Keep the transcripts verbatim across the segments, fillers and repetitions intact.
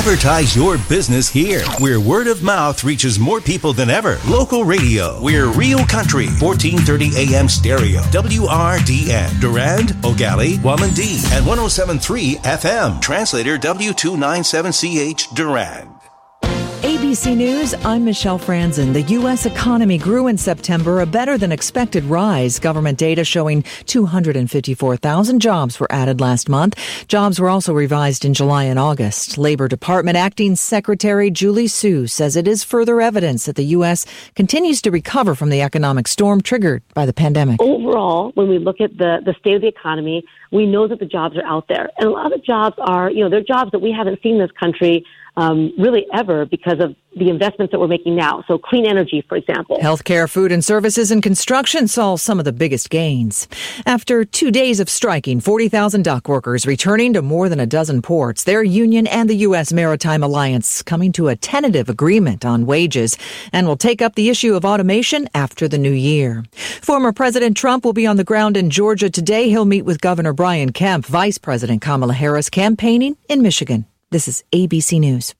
Advertise your business here, where word of mouth reaches more people than ever. Local radio. We're Real Country, fourteen thirty A M stereo. W R D N. Durand, Ogali, Wamandee, and one oh seven point three F M. Translator W two ninety-seven C H, Durand. A B C News, I'm Michelle Franzen. The U S economy grew in September, a better-than-expected rise. Government data showing two hundred fifty-four thousand jobs were added last month. Jobs were also revised in July and August. Labor Department Acting Secretary Julie Su says it is further evidence that the U S continues to recover from the economic storm triggered by the pandemic. Overall, when we look at the, the state of the economy, we know that the jobs are out there. And a lot of the jobs are, you know, they're jobs that we haven't seen in this country Um, really ever because of the investments that we're making now. So clean energy, for example. Healthcare, food and services, and construction saw some of the biggest gains. After two days of striking, forty thousand dock workers returning to more than a dozen ports. Their union and the U S Maritime Alliance coming to a tentative agreement on wages and will take up the issue of automation after the new year. Former President Trump will be on the ground in Georgia today. He'll meet with Governor Brian Kemp, Vice President Kamala Harris campaigning in Michigan. This is A B C News.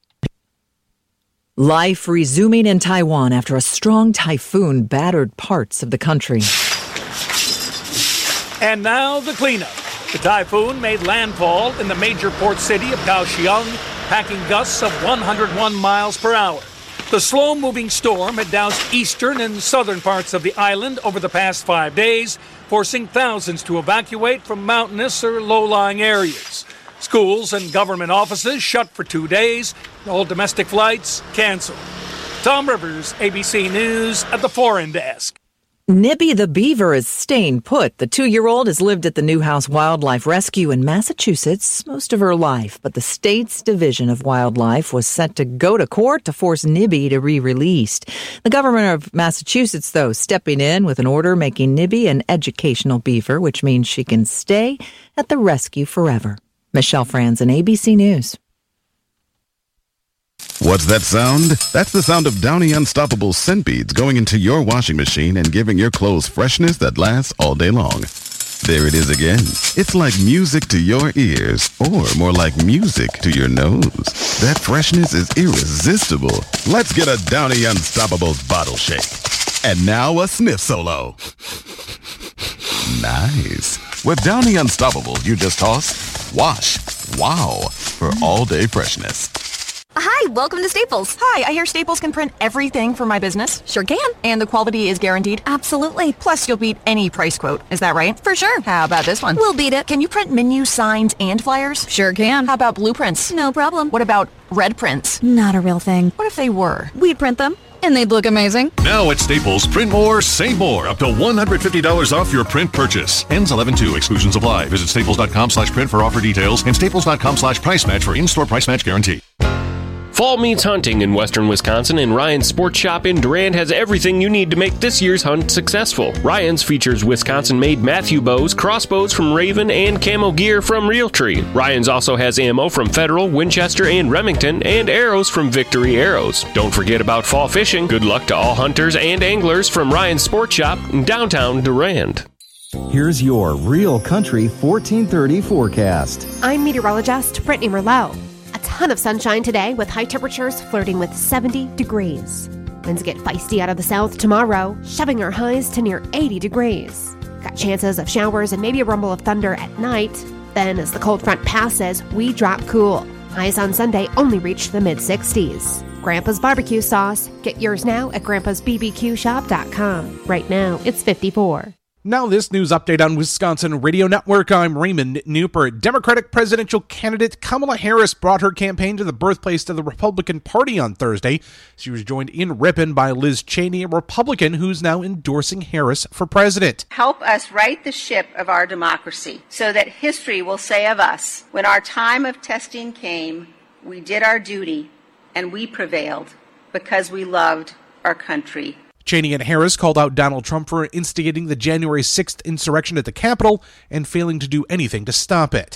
Life resuming in Taiwan after a strong typhoon battered parts of the country. And now the cleanup. The typhoon made landfall in the major port city of Kaohsiung, packing gusts of one hundred one miles per hour. The slow-moving storm had doused eastern and southern parts of the island over the past five days, forcing thousands to evacuate from mountainous or low-lying areas. Schools and government offices shut for two days. All domestic flights canceled. Tom Rivers, A B C News at the Foreign Desk. Nibby the beaver is staying put. The two-year-old has lived at the Newhouse Wildlife Rescue in Massachusetts most of her life, but the state's Division of Wildlife was set to go to court to force Nibby to be released. The governor of Massachusetts, though, stepping in with an order making Nibby an educational beaver, which means she can stay at the rescue forever. Michelle Franzen, A B C News. What's that sound? That's the sound of Downy Unstoppable scent beads going into your washing machine and giving your clothes freshness that lasts all day long. There it is again. It's like music to your ears, or more like music to your nose. That freshness is irresistible. Let's get a Downy Unstoppables bottle shake. And now a sniff solo. Nice. With Downy Unstoppables, you just toss, wash, wow, for all-day freshness. Hi, welcome to Staples. Hi, I hear Staples can print everything for my business. Sure can. And the quality is guaranteed? Absolutely. Plus, you'll beat any price quote. Is that right? For sure. How about this one? We'll beat it. Can you print menus, signs, and flyers? Sure can. How about blueprints? No problem. What about red prints? Not a real thing. What if they were? We'd print them, and they'd look amazing. Now at Staples, print more, save more. Up to one hundred fifty dollars off your print purchase. Ends eleven two. Exclusions apply. Visit staples.com slash print for offer details and staples.com slash price match for in-store price match guarantee. Fall meets hunting in western Wisconsin, and Ryan's Sports Shop in Durand has everything you need to make this year's hunt successful. Ryan's features Wisconsin-made Matthew bows, crossbows from Raven, and camo gear from Realtree. Ryan's also has ammo from Federal, Winchester, and Remington, and arrows from Victory Arrows. Don't forget about fall fishing. Good luck to all hunters and anglers from Ryan's Sports Shop in downtown Durand. Here's your Real Country fourteen thirty forecast. I'm meteorologist Brittany Merlot. A ton of sunshine today with high temperatures flirting with seventy degrees. Winds get feisty out of the south tomorrow, shoving our highs to near eighty degrees. Got chances of showers and maybe a rumble of thunder at night. Then as the cold front passes, we drop cool. Highs on Sunday only reach the mid-sixties. Grandpa's barbecue sauce. Get yours now at grandpas b b q shop dot com. Right now, it's fifty-four. Now this news update on Wisconsin Radio Network. I'm Raymond Newport. Democratic presidential candidate Kamala Harris brought her campaign to the birthplace of the Republican Party on Thursday. She was joined in Ripon by Liz Cheney, a Republican who's now endorsing Harris for president. Help us right the ship of our democracy so that history will say of us, when our time of testing came, we did our duty and we prevailed because we loved our country. Cheney and Harris called out Donald Trump for instigating the January sixth insurrection at the Capitol and failing to do anything to stop it.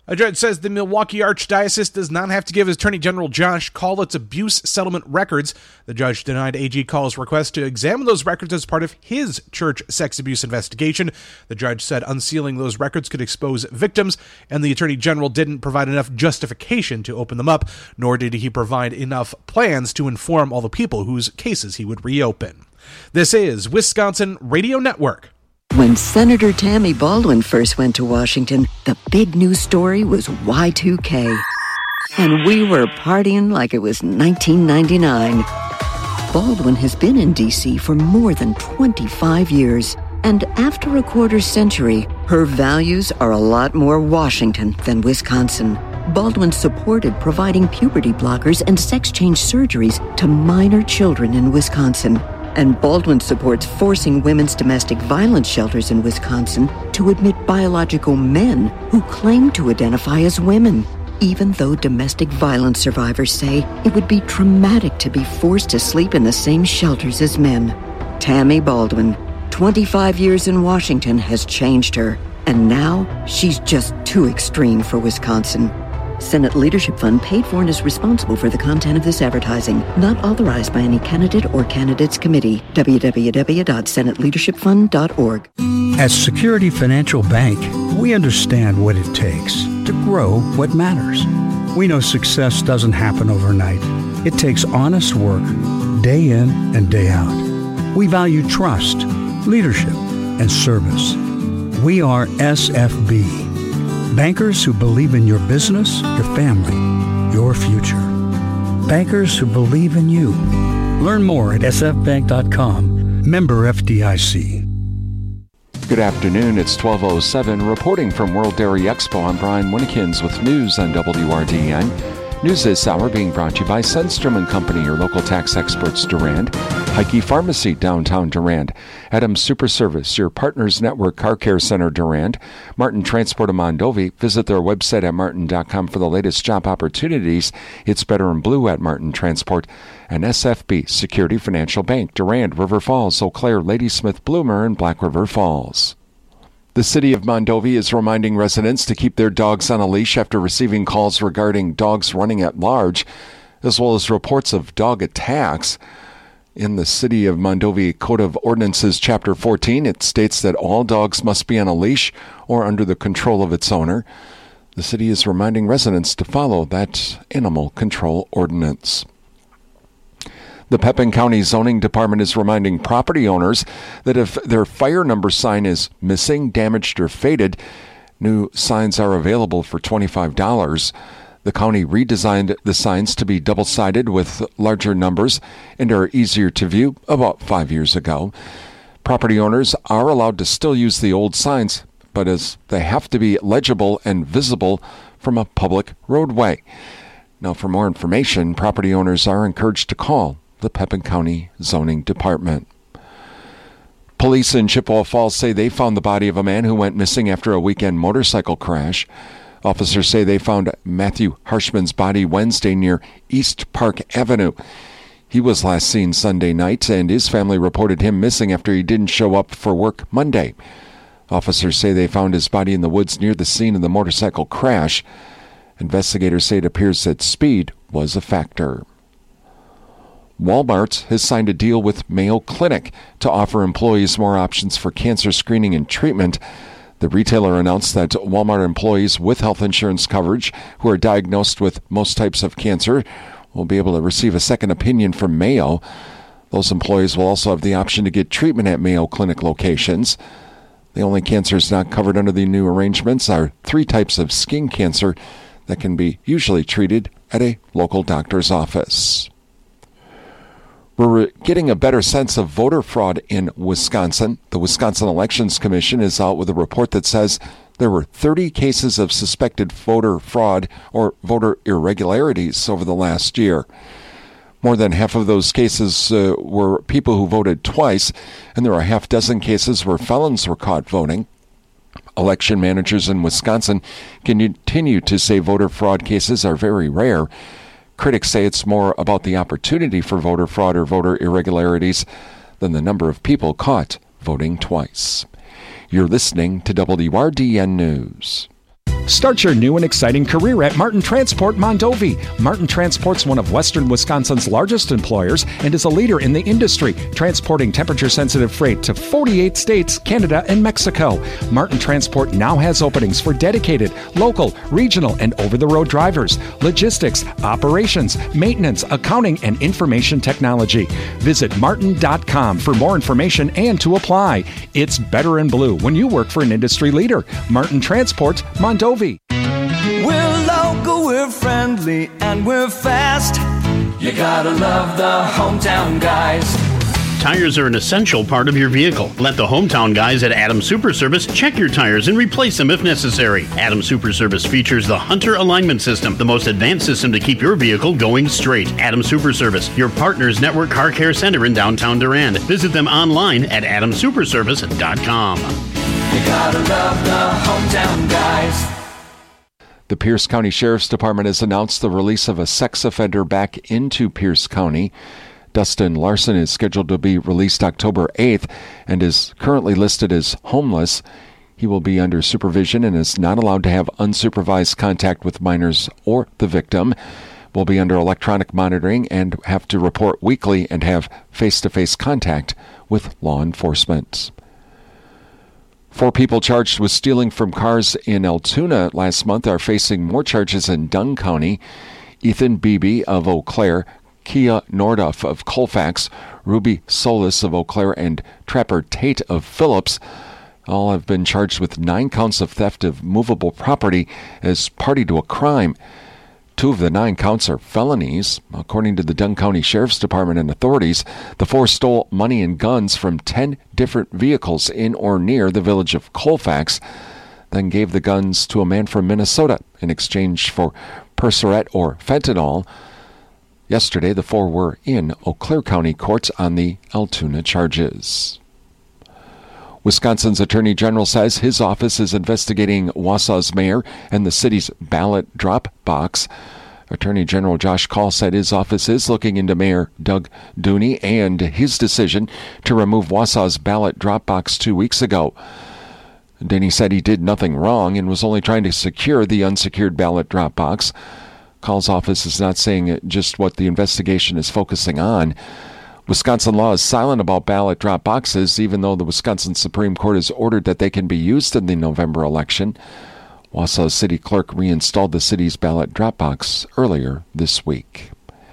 A judge says the Milwaukee Archdiocese does not have to give Attorney General Josh Kaul its abuse settlement records. The judge denied A G Kaul's request to examine those records as part of his church sex abuse investigation. The judge said unsealing those records could expose victims, and the Attorney General didn't provide enough justification to open them up, nor did he provide enough plans to inform all the people whose cases he would reopen. This is Wisconsin Radio Network. When Senator Tammy Baldwin first went to Washington, the big news story was Y two K. And we were partying like it was nineteen ninety-nine. Baldwin has been in D C for more than twenty-five years. And after a quarter century, her values are a lot more Washington than Wisconsin. Baldwin supported providing puberty blockers and sex change surgeries to minor children in Wisconsin. And Baldwin supports forcing women's domestic violence shelters in Wisconsin to admit biological men who claim to identify as women, even though domestic violence survivors say it would be traumatic to be forced to sleep in the same shelters as men. Tammy Baldwin, twenty-five years in Washington, has changed her, and now she's just too extreme for Wisconsin. Senate Leadership Fund paid for and is responsible for the content of this advertising, not authorized by any candidate or candidates committee. w w w dot senate leadership fund dot org. At Security Financial Bank, we understand what it takes to grow what matters. We know success doesn't happen overnight. It takes honest work, day in and day out. We value trust, leadership, and service. We are S F B. Bankers who believe in your business, your family, your future. Bankers who believe in you. Learn more at s f bank dot com. Member F D I C. Good afternoon. It's twelve oh seven. Reporting from World Dairy Expo, I'm Brian Winnikins with news on W R D N. News this hour being brought to you by Sundstrom and Company, your local tax experts, Durand. Heike Pharmacy, downtown Durand. Adams Super Service, your Partners Network Car Care Center, Durand. Martin Transport of Mondovi. Visit their website at martin dot com for the latest job opportunities. It's better in blue at Martin Transport. And S F B, Security Financial Bank, Durand, River Falls, Eau Claire, Ladysmith, Bloomer, and Black River Falls. The city of Mondovi is reminding residents to keep their dogs on a leash after receiving calls regarding dogs running at large, as well as reports of dog attacks. In the City of Mondovi Code of Ordinances, Chapter fourteen, it states that all dogs must be on a leash or under the control of its owner. The city is reminding residents to follow that animal control ordinance. The Pepin County Zoning Department is reminding property owners that if their fire number sign is missing, damaged, or faded, new signs are available for twenty-five dollars. The county redesigned the signs to be double-sided with larger numbers and are easier to view about five years ago. Property owners are allowed to still use the old signs, but as they have to be legible and visible from a public roadway. Now, for more information, property owners are encouraged to call the Pepin County Zoning Department. Police in Chippewa Falls say they found the body of a man who went missing after a weekend motorcycle crash. Officers say they found Matthew Harshman's body Wednesday near East Park Avenue. He was last seen Sunday night, and his family reported him missing after he didn't show up for work Monday. Officers say they found his body in the woods near the scene of the motorcycle crash. Investigators say it appears that speed was a factor. Walmart has signed a deal with Mayo Clinic to offer employees more options for cancer screening and treatment. The retailer announced that Walmart employees with health insurance coverage who are diagnosed with most types of cancer will be able to receive a second opinion from Mayo. Those employees will also have the option to get treatment at Mayo Clinic locations. The only cancers not covered under the new arrangements are three types of skin cancer that can be usually treated at a local doctor's office. We're getting a better sense of voter fraud in Wisconsin. The Wisconsin Elections Commission is out with a report that says there were thirty cases of suspected voter fraud or voter irregularities over the last year. More than half of those cases uh, were people who voted twice, and there are a half dozen cases where felons were caught voting. Election managers in Wisconsin continue to say voter fraud cases are very rare. Critics say it's more about the opportunity for voter fraud or voter irregularities than the number of people caught voting twice. You're listening to W R D N News. Start your new and exciting career at Martin Transport Mondovi. Martin Transport's one of Western Wisconsin's largest employers and is a leader in the industry, transporting temperature-sensitive freight to forty-eight states, Canada, and Mexico. Martin Transport now has openings for dedicated, local, regional, and over-the-road drivers, logistics, operations, maintenance, accounting, and information technology. Visit martin dot com for more information and to apply. It's better in blue when you work for an industry leader. Martin Transport Mondovi. We're local, we're friendly, and we're fast. You gotta love the Hometown Guys. Tires are an essential part of your vehicle. Let the Hometown Guys at Adams Super Service check your tires and replace them if necessary. Adams Super Service features the Hunter Alignment System, the most advanced system to keep your vehicle going straight. Adams Super Service, your partner's network car care center in downtown Durand. Visit them online at adams super service dot com. You gotta love the Hometown Guys. The Pierce County Sheriff's Department has announced the release of a sex offender back into Pierce County. Dustin Larson is scheduled to be released October eighth and is currently listed as homeless. He will be under supervision and is not allowed to have unsupervised contact with minors or the victim. Will be under electronic monitoring and have to report weekly and have face-to-face contact with law enforcement. Four people charged with stealing from cars in Altoona last month are facing more charges in Dunn County. Ethan Beebe of Eau Claire, Kia Norduff of Colfax, Ruby Solis of Eau Claire, and Trapper Tate of Phillips all have been charged with nine counts of theft of movable property as party to a crime. Two of the nine counts are felonies. According to the Dunn County Sheriff's Department and authorities, the four stole money and guns from ten different vehicles in or near the village of Colfax, then gave the guns to a man from Minnesota in exchange for Percocet or fentanyl. Yesterday, the four were in Eau Claire County courts on the Altoona charges. Wisconsin's Attorney General says his office is investigating Wausau's mayor and the city's ballot drop box. Attorney General Josh Kaul said his office is looking into Mayor Doug Duny and his decision to remove Wausau's ballot drop box two weeks ago. Duny said he did nothing wrong and was only trying to secure the unsecured ballot drop box. Kaul's office is not saying just what the investigation is focusing on. Wisconsin law is silent about ballot drop boxes, even though the Wisconsin Supreme Court has ordered that they can be used in the November election. Wausau's city clerk reinstalled the city's ballot drop box earlier this week.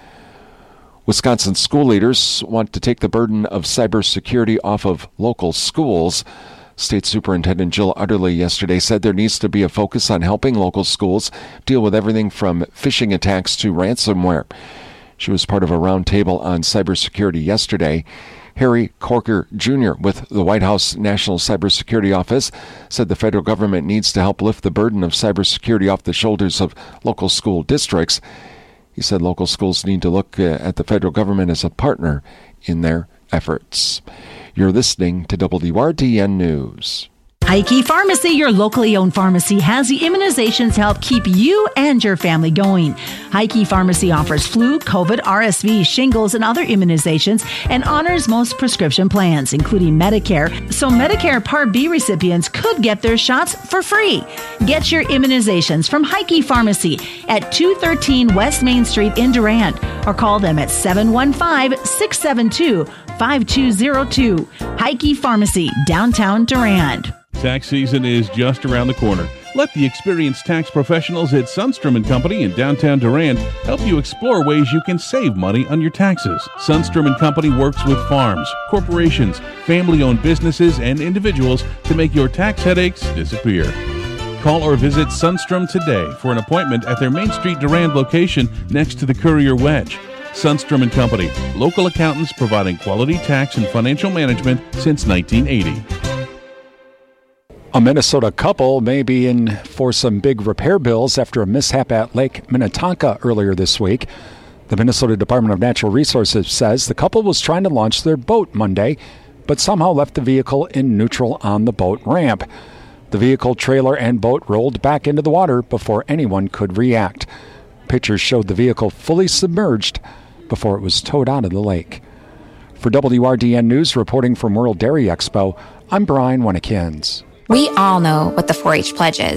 Wisconsin school leaders want to take the burden of cybersecurity off of local schools. State Superintendent Jill Utterly yesterday said there needs to be a focus on helping local schools deal with everything from phishing attacks to ransomware. She was part of a roundtable on cybersecurity yesterday. Harry Corker Junior with the White House National Cybersecurity Office said the federal government needs to help lift the burden of cybersecurity off the shoulders of local school districts. He said local schools need to look at the federal government as a partner in their efforts. You're listening to W R D N News. Heike Pharmacy, your locally owned pharmacy, has the immunizations to help keep you and your family going. Heike Pharmacy offers flu, COVID, R S V, shingles, and other immunizations and honors most prescription plans, including Medicare, so Medicare Part B recipients could get their shots for free. Get your immunizations from Heike Pharmacy at two thirteen West Main Street in Durand, or call them at seven one five, six seven two, five two zero two. Heike Pharmacy, downtown Durand. Tax season is just around the corner. Let the experienced tax professionals at Sundstrom and Company in downtown Durand help you explore ways you can save money on your taxes. Sundstrom and Company works with farms, corporations, family-owned businesses, and individuals to make your tax headaches disappear. Call or visit Sundstrom today for an appointment at their Main Street Durand location next to the Courier Wedge. Sundstrom and Company, local accountants providing quality tax and financial management since nineteen eighty. A Minnesota couple may be in for some big repair bills after a mishap at Lake Minnetonka earlier this week. The Minnesota Department of Natural Resources says the couple was trying to launch their boat Monday, but somehow left the vehicle in neutral on the boat ramp. The vehicle, trailer, and boat rolled back into the water before anyone could react. Pictures showed the vehicle fully submerged before it was towed out of the lake. For W R D N News, reporting from World Dairy Expo, I'm Brian Winnikins. We all know what the four H Pledge is.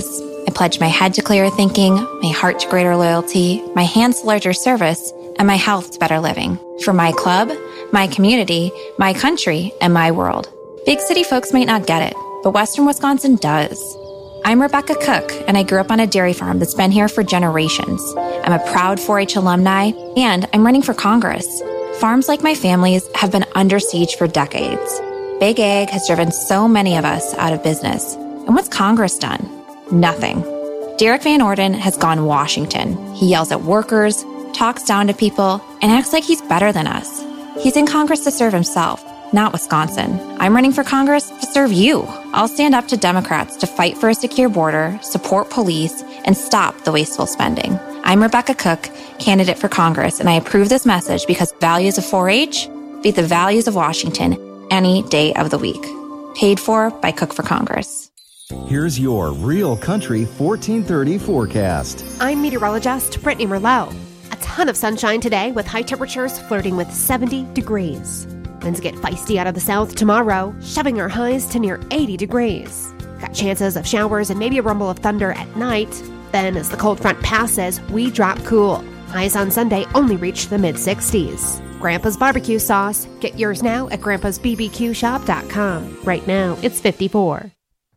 I pledge my head to clearer thinking, my heart to greater loyalty, my hands to larger service, and my health to better living. For my club, my community, my country, and my world. Big city folks might not get it, but Western Wisconsin does. I'm Rebecca Cook, and I grew up on a dairy farm that's been here for generations. I'm a proud four H alumni, and I'm running for Congress. Farms like my family's have been under siege for decades. Big Ag has driven so many of us out of business. And what's Congress done? Nothing. Derek Van Orden has gone Washington. He yells at workers, talks down to people, and acts like he's better than us. He's in Congress to serve himself, not Wisconsin. I'm running for Congress to serve you. I'll stand up to Democrats to fight for a secure border, support police, and stop the wasteful spending. I'm Rebecca Cook, candidate for Congress, and I approve this message because values of four H beat the values of Washington any day of the week. Paid for by Cook for Congress. Here's your Real Country fourteen thirty forecast. I'm meteorologist Brittany Merlot. A ton of sunshine today with high temperatures flirting with seventy degrees. Winds get feisty out of the south tomorrow, shoving our highs to near eighty degrees. Got chances of showers and maybe a rumble of thunder at night. Then as the cold front passes, we drop cool. Highs on Sunday only reach the mid-sixties. Grandpa's barbecue sauce. Get yours now at grandpas b b q shop dot com. Right now, it's fifty-four.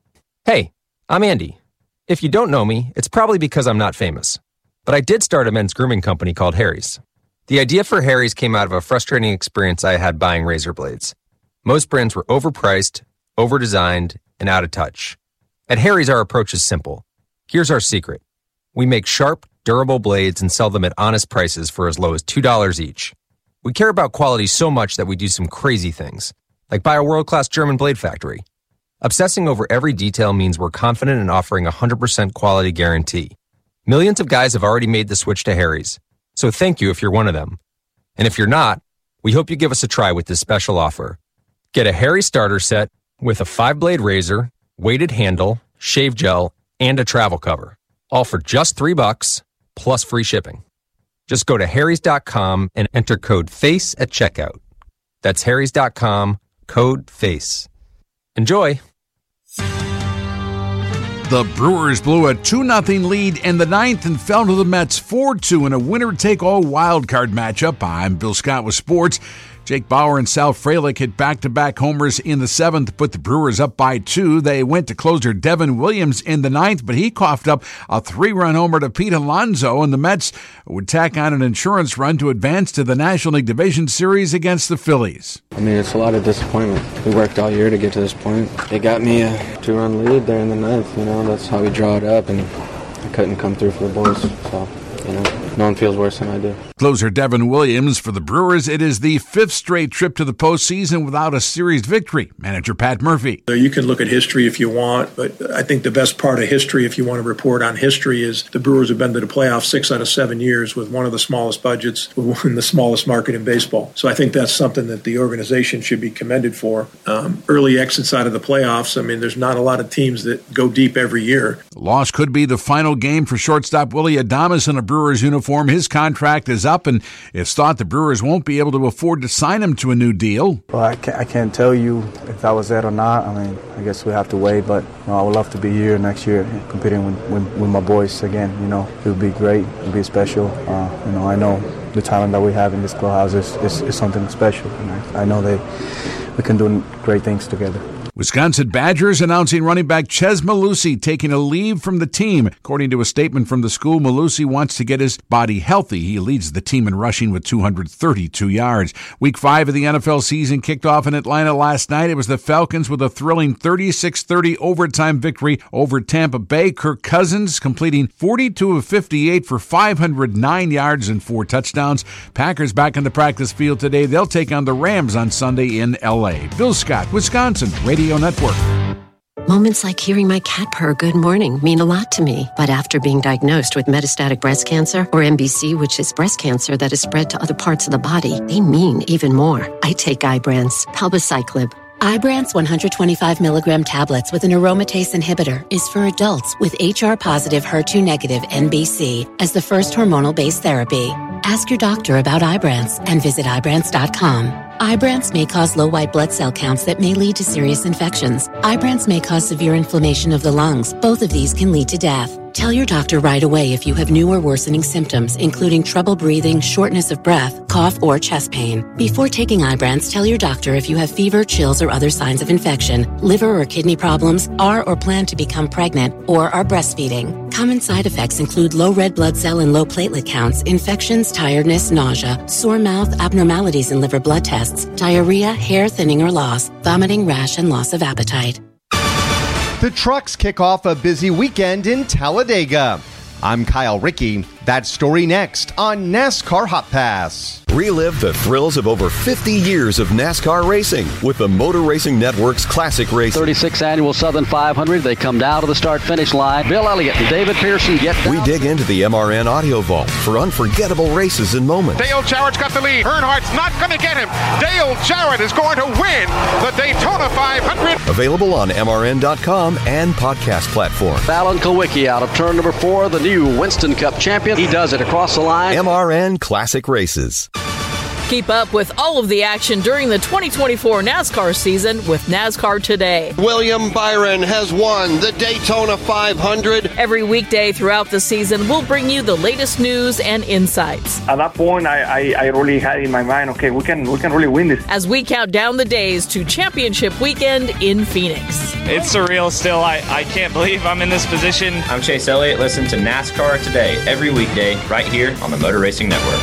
Hey, I'm Andy. If you don't know me, it's probably because I'm not famous. But I did start a men's grooming company called Harry's. The idea for Harry's came out of a frustrating experience I had buying razor blades. Most brands were overpriced, overdesigned, and out of touch. At Harry's, our approach is simple. Here's our secret. We make sharp, durable blades and sell them at honest prices for as low as two dollars each. We care about quality so much that we do some crazy things, like buy a world-class German blade factory. Obsessing over every detail means we're confident in offering a one hundred percent quality guarantee. Millions of guys have already made the switch to Harry's, so thank you if you're one of them. And if you're not, we hope you give us a try with this special offer. Get a Harry's starter set with a five-blade razor, weighted handle, shave gel, and a travel cover, all for just three bucks plus free shipping. Just go to harrys dot com and enter code FACE at checkout. That's harrys dot com, code FACE. Enjoy! The Brewers blew a two nothing lead in the ninth and fell to the Mets four two in a winner-take-all wildcard matchup. I'm Bill Scott with sports. Jake Bauer and Sal Frelick hit back-to-back homers in the seventh, put the Brewers up by two. They went to closer Devin Williams in the ninth, but he coughed up a three-run homer to Pete Alonso, and the Mets would tack on an insurance run to advance to the National League Division Series against the Phillies. I mean, it's a lot of disappointment. We worked all year to get to this point. They got me a two-run lead there in the ninth, you know, that's how we draw it up, and I couldn't come through for the boys, so, you know, no one feels worse than I do. Closer Devin Williams for the Brewers. It is the fifth straight trip to the postseason without a series victory. Manager Pat Murphy. You can look at history if you want, but I think the best part of history, if you want to report on history, is the Brewers have been to the playoffs six out of seven years with one of the smallest budgets in the smallest market in baseball. So I think that's something that the organization should be commended for. Um, early exits out of the playoffs, I mean, there's not a lot of teams that go deep every year. The loss could be the final game for shortstop Willie Adames in a Brewers uniform. His contract is up, and it's thought the Brewers won't be able to afford to sign him to a new deal. Well, I can't, I can't tell you if that was it or not. I mean, I guess we have to wait, but you know, I would love to be here next year competing with, with, with my boys again. You know, it would be great. It would be special. Uh, you know, I know the talent that we have in this clubhouse is, is, is something special, and I, I know that we can do great things together. Wisconsin Badgers announcing running back Ches Malusi taking a leave from the team. According to a statement from the school, Malusi wants to get his body healthy. He leads the team in rushing with two hundred thirty-two yards. Week five of the N F L season kicked off in Atlanta last night. It was the Falcons with a thrilling thirty-six thirty overtime victory over Tampa Bay. Kirk Cousins completing forty-two of fifty-eight for five hundred nine yards and four touchdowns. Packers back in the practice field today. They'll take on the Rams on Sunday in L A. Bill Scott, Wisconsin Radio Network. Moments like hearing my cat purr good morning mean a lot to me. But after being diagnosed with metastatic breast cancer, or M B C, which is breast cancer that is spread to other parts of the body, they mean even more. I take Ibrance, palbociclib. Ibrance one hundred twenty-five milligram tablets with an aromatase inhibitor is for adults with H R-positive, H E R two negative M B C as the first hormonal-based therapy. Ask your doctor about Ibrance and visit Ibrance dot com. Ibrance may cause low white blood cell counts that may lead to serious infections. Ibrance may cause severe inflammation of the lungs. Both of these can lead to death. Tell your doctor right away if you have new or worsening symptoms, including trouble breathing, shortness of breath, cough, or chest pain. Before taking Ibrance, tell your doctor if you have fever, chills, or other signs of infection, liver or kidney problems, are or plan to become pregnant, or are breastfeeding. Common side effects include low red blood cell and low platelet counts, infections, tiredness, nausea, sore mouth, abnormalities in liver blood tests, diarrhea, hair thinning or loss, vomiting, rash, and loss of appetite. The Trucks kick off a busy weekend in Talladega. I'm Kyle Rickey. That story next on NASCAR Hot Pass. Relive the thrills of over fifty years of NASCAR racing with the Motor Racing Network's Classic Race. thirty-sixth Annual Southern five hundred. They come down to the start-finish line. Bill Elliott and David Pearson get down. We dig into the M R N Audio Vault for unforgettable races and moments. Dale Jarrett's got the lead. Earnhardt's not going to get him. Dale Jarrett is going to win the Daytona five hundred. Available on M R N dot com and podcast platform. Alan Kulwicki out of turn number four, the new Winston Cup champion. He does it across the line. M R N Classic Races. Keep up with all of the action during the twenty twenty-four NASCAR season with NASCAR Today. William Byron has won the Daytona five hundred. Every weekday throughout the season, we'll bring you the latest news and insights. At that point, I, I, I really had in my mind, okay, we can we can really win this. As we count down the days to championship weekend in Phoenix. It's surreal still. I, I can't believe I'm in this position. I'm Chase Elliott. Listen to NASCAR Today every weekday right here on the Motor Racing Network.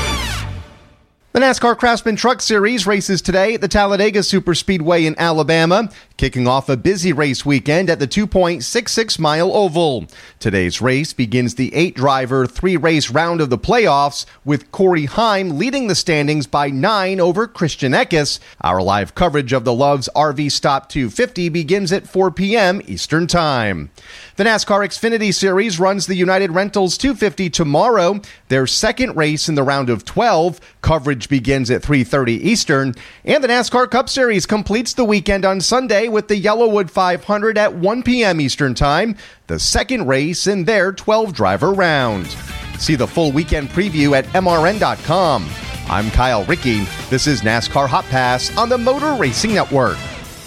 The NASCAR Craftsman Truck Series races today at the Talladega Superspeedway in Alabama, kicking off a busy race weekend at the two point six six mile oval. Today's race begins the eight-driver, three-race round of the playoffs, with Corey Heim leading the standings by nine over Christian Eckes. Our live coverage of the Love's R V Stop two fifty begins at four p.m. Eastern Time. The NASCAR Xfinity Series runs the United Rentals two fifty tomorrow, their second race in the round of twelve. Coverage begins at three thirty Eastern. And the NASCAR Cup Series completes the weekend on Sunday with the Yellowwood five hundred at one p.m. Eastern Time, the second race in their twelve-driver round. See the full weekend preview at M R N dot com. I'm Kyle Rickey. This is NASCAR Hot Pass on the Motor Racing Network.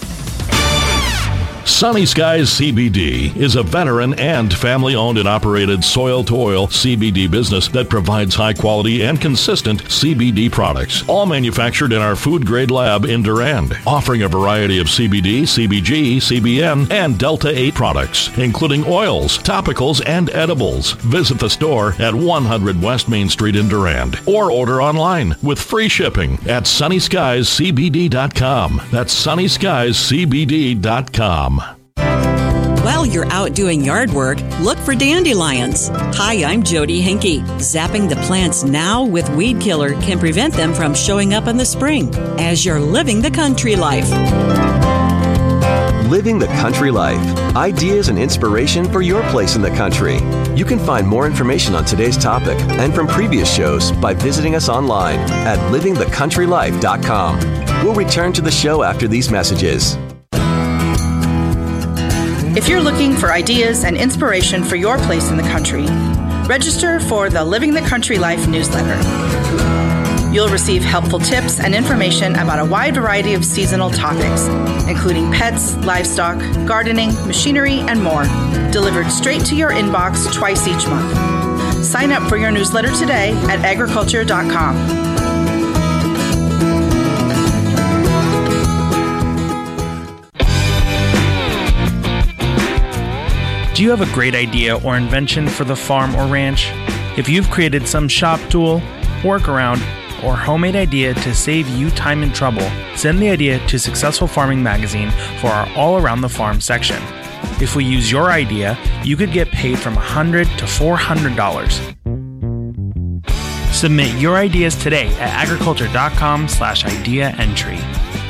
Sunny Skies C B D is a veteran and family-owned and operated soil-to-oil C B D business that provides high-quality and consistent C B D products, all manufactured in our food-grade lab in Durand, offering a variety of C B D, C B G, C B N, and Delta eight products, including oils, topicals, and edibles. Visit the store at one hundred West Main Street in Durand, or order online with free shipping at sunny skies c b d dot com. That's sunny skies c b d dot com. While you're out doing yard work, look for dandelions. Hi, I'm Jody Henke. Zapping the plants now with Weed Killer can prevent them from showing up in the spring as you're living the country life. Living the country life. Ideas and inspiration for your place in the country. You can find more information on today's topic and from previous shows by visiting us online at living the country life dot com. We'll return to the show after these messages. If you're looking for ideas and inspiration for your place in the country, register for the Living the Country Life newsletter. You'll receive helpful tips and information about a wide variety of seasonal topics, including pets, livestock, gardening, machinery, and more, delivered straight to your inbox twice each month. Sign up for your newsletter today at agriculture dot com. Do you have a great idea or invention for the farm or ranch? If you've created some shop tool, workaround, or homemade idea to save you time and trouble, send the idea to Successful Farming Magazine for our All Around the Farm section. If we use your idea, you could get paid from one hundred dollars to four hundred dollars. Submit your ideas today at agriculture dot com slash idea entry.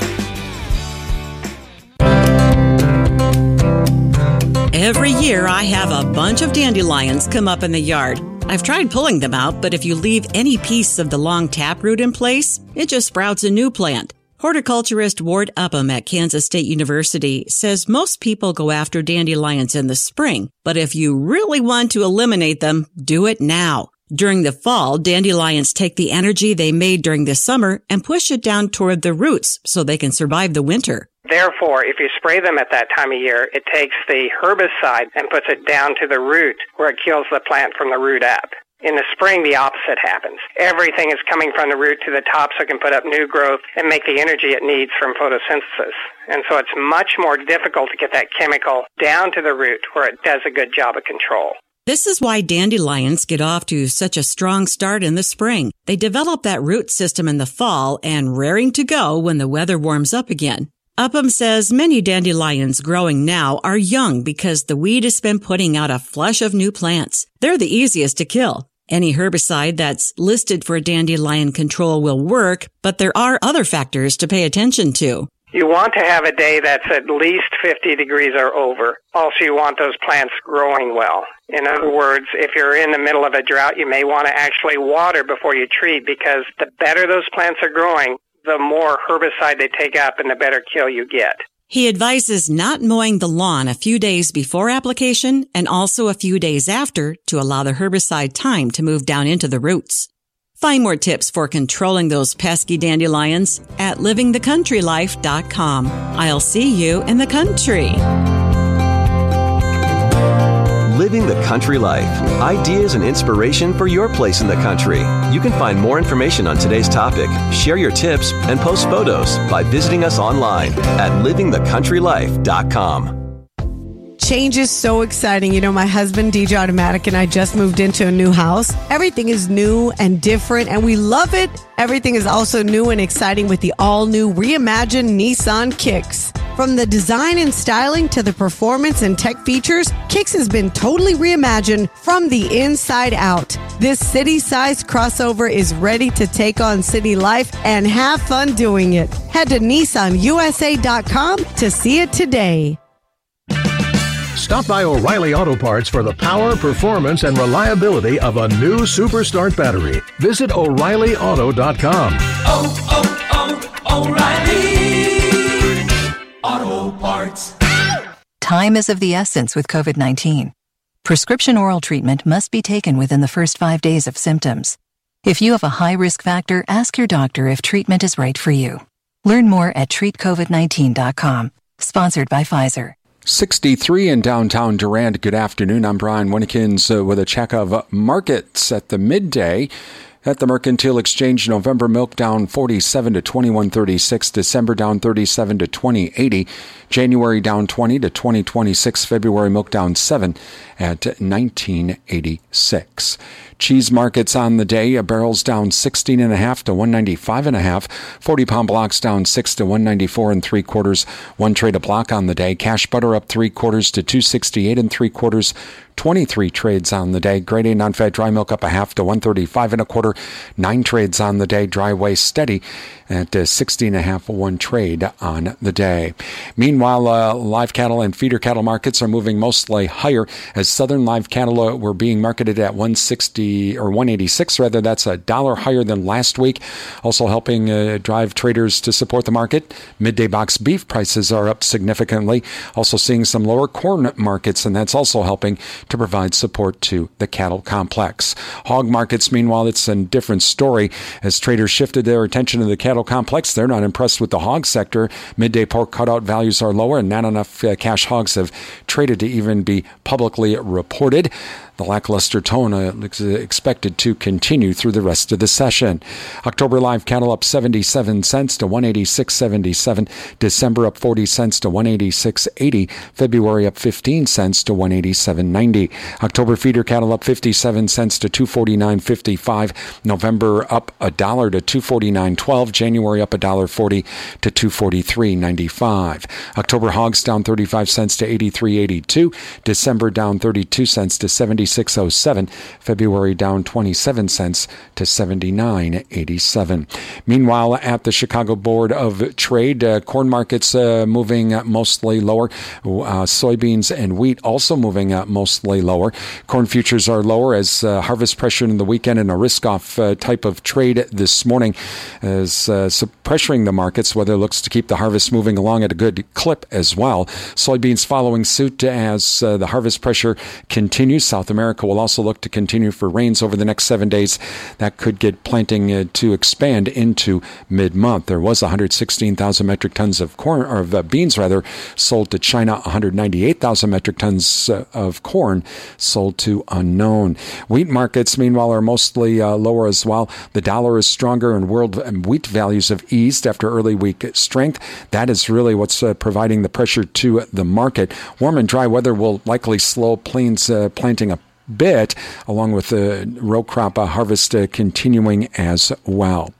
Every year I have a bunch of dandelions come up in the yard. I've tried pulling them out, but if you leave any piece of the long taproot in place, it just sprouts a new plant. Horticulturist Ward Upham at Kansas State University says most people go after dandelions in the spring, but if you really want to eliminate them, do it now. During the fall, dandelions take the energy they made during the summer and push it down toward the roots so they can survive the winter. Therefore, if you spray them at that time of year, it takes the herbicide and puts it down to the root where it kills the plant from the root up. In the spring, the opposite happens. Everything is coming from the root to the top so it can put up new growth and make the energy it needs from photosynthesis. And so it's much more difficult to get that chemical down to the root where it does a good job of control. This is why dandelions get off to such a strong start in the spring. They develop that root system in the fall and raring to go when the weather warms up again. Upham says many dandelions growing now are young because the weed has been putting out a flush of new plants. They're the easiest to kill. Any herbicide that's listed for dandelion control will work, but there are other factors to pay attention to. You want to have a day that's at least fifty degrees or over. Also, you want those plants growing well. In other words, if you're in the middle of a drought, you may want to actually water before you treat, because the better those plants are growing, the more herbicide they take up and the better kill you get. He advises not mowing the lawn a few days before application and also a few days after to allow the herbicide time to move down into the roots. Find more tips for controlling those pesky dandelions at living the country life dot com. I'll see you in the country. Living the Country Life. Ideas and inspiration for your place in the country. You can find more information on today's topic, share your tips, and post photos by visiting us online at living the country life dot com. Change is so exciting. You know, my husband, D J Automatic, and I just moved into a new house. Everything is new and different, and we love it. Everything is also new and exciting with the all-new reimagined Nissan Kicks. From the design and styling to the performance and tech features, Kicks has been totally reimagined from the inside out. This city-sized crossover is ready to take on city life and have fun doing it. Head to Nissan U S A dot com to see it today. Stop by O'Reilly Auto Parts for the power, performance, and reliability of a new Super Start battery. Visit O'Reilly Auto dot com. Oh, oh, oh, O'Reilly Auto Parts. Time is of the essence with COVID nineteen. Prescription oral treatment must be taken within the first five days of symptoms. If you have a high risk factor, ask your doctor if treatment is right for you. Learn more at treat covid nineteen dot com. Sponsored by Pfizer. sixty-three in downtown Durand. Good afternoon. I'm Brian Winnekins uh, with a check of markets at the midday. At the Mercantile Exchange, November milk down forty-seven to twenty-one thirty-six. December down thirty-seven to twenty eighty. January down twenty to twenty twenty-six. February milk down seven at nineteen eighty-six. Cheese markets on the day, a barrel's down sixteen and a half to one ninety-five and a half. forty pound blocks down six to one ninety-four and three quarters. One trade a block on the day. Cash butter up three quarters to two sixty-eight and three quarters. twenty-three trades on the day. Grade A non-fat dry milk up a half to one thirty-five and a quarter. Nine trades on the day. Dry whey steady at uh, sixty and a half, one trade on the day. Meanwhile, uh, live cattle and feeder cattle markets are moving mostly higher as southern live cattle uh, were being marketed at one sixty or one eighty-six rather. That's a dollar higher than last week. Also helping uh, drive traders to support the market. Midday box beef prices are up significantly. Also seeing some lower corn markets, and that's also helping to provide support to the cattle complex. Hog markets, meanwhile, it's a different story. As traders shifted their attention to the cattle complex, they're not impressed with the hog sector. Midday pork cutout values are lower, and not enough uh, cash hogs have traded to even be publicly reported. The lackluster tone uh, is expected to continue through the rest of the session. October live cattle up seventy-seven cents to one eighty-six seventy-seven. December up forty cents to one eighty-six eighty. February up fifteen cents to one eighty-seven ninety. October feeder cattle up fifty-seven cents to two forty-nine fifty-five. November up a dollar to two forty-nine twelve. January up a dollar forty to two forty-three ninety-five. October hogs down thirty-five cents to eighty-three eighty-two. December down thirty-two cents to seventy-six oh seven. February down twenty-seven cents to seventy-nine eighty-seven. Meanwhile, at the Chicago Board of Trade, uh, corn markets uh, moving uh, mostly lower. Uh, soybeans and wheat also moving uh, mostly lower. Corn futures are lower as uh, harvest pressure in the weekend and a risk-off uh, type of trade this morning is uh, pressuring the markets. Weather looks to keep the harvest moving along at a good clip as well. Soybeans following suit as uh, the harvest pressure continues. South America America will also look to continue for rains over the next seven days. That could get planting uh, to expand into mid-month. There was one hundred sixteen thousand metric tons of corn, or of uh, beans rather, sold to China. one hundred ninety-eight thousand metric tons uh, of corn sold to unknown. Wheat markets, meanwhile, are mostly uh, lower as well. The dollar is stronger and world wheat values have eased after early week strength. That is really what's uh, providing the pressure to the market. Warm and dry weather will likely slow plains uh, planting a bit, along with the row crop uh, harvest uh, continuing as well.